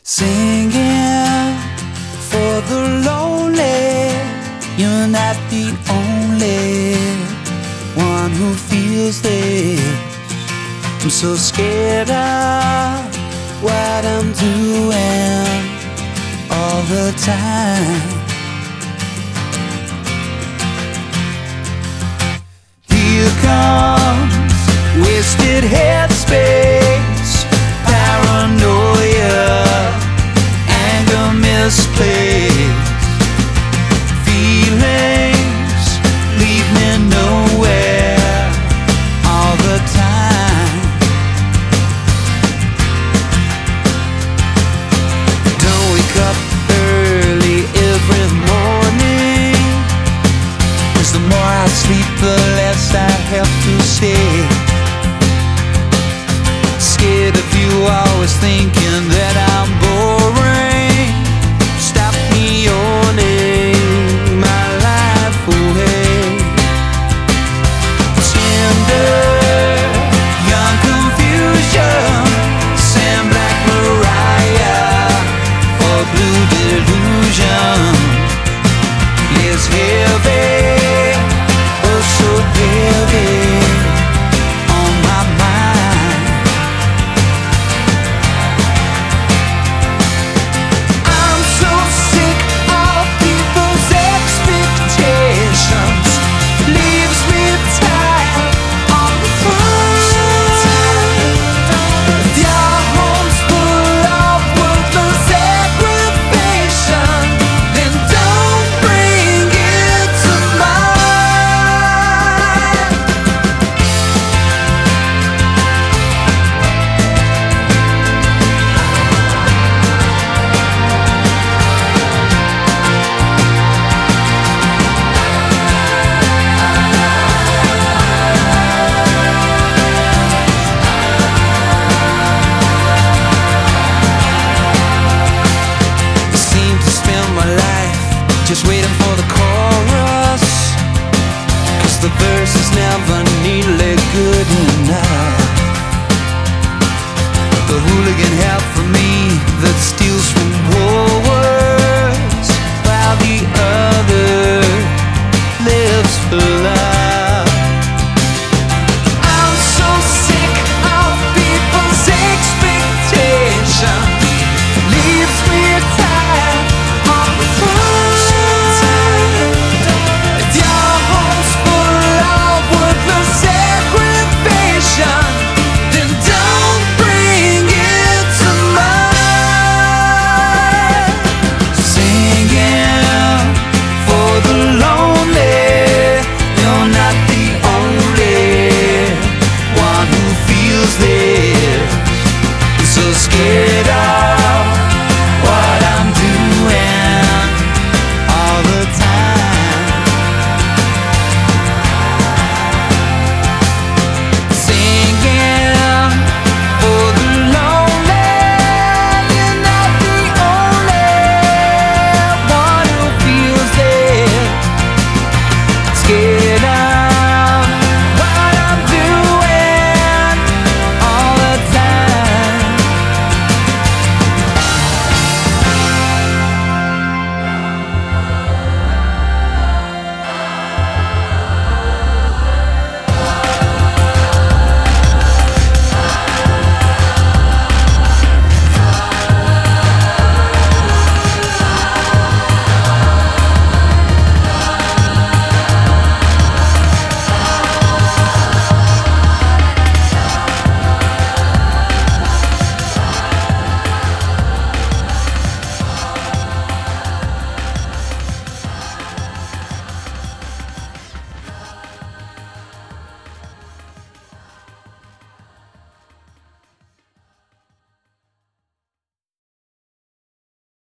Singing for the lonely. You're not the only one who feels this. I'm so scared of what I'm doing all the time. Here comes wasted headspace, paranoia, anger misplaced. Feelings leave me nowhere all the time. Don't wake up early every morning, 'cause the more I sleep the less I have to say. Scared of you, always thinking that I'm boring. Stop me owning my life away. Tender, young confusion, Sam Black Mariah, or blue delusion. It's heavy, oh so heavy on my mind. I'm so sick of people's expectations. Leaves me tired on the phone. Your home's full of worthless aggravation, then don't bring it to mine. I seem to spend my life just waiting for the chorus, 'cause the verse is never nearly good enough. The hooligan half of me that steals from Woolworths, while the other lives for love. I'm so sick of people's expectations. Leaves me tired on the phone. Your home's full of worthless aggravation, then don't bring it to mine. Singing for the lonely. You're not the only one who feels this. So scared of